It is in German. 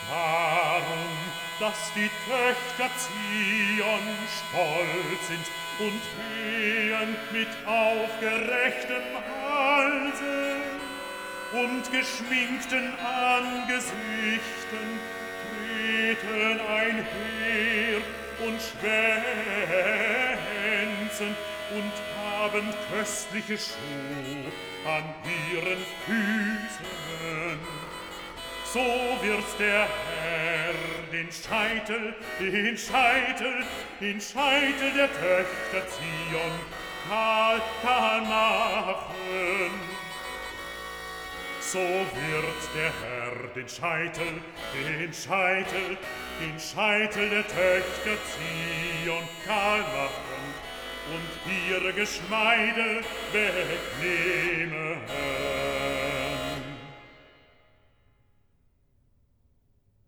Darum, dass die Töchter Zion stolz sind und gehen mit aufgerechtem Halse und geschminkten Angesichten treten einher und schwänzen und haben köstliche Schuh an ihren Füßen. So wird der Herr den Scheitel der Töchter Zion kahl machen. So wird der Herr den Scheitel der Töchter Zion kahl machen und ihre Geschmeide wegnehmen.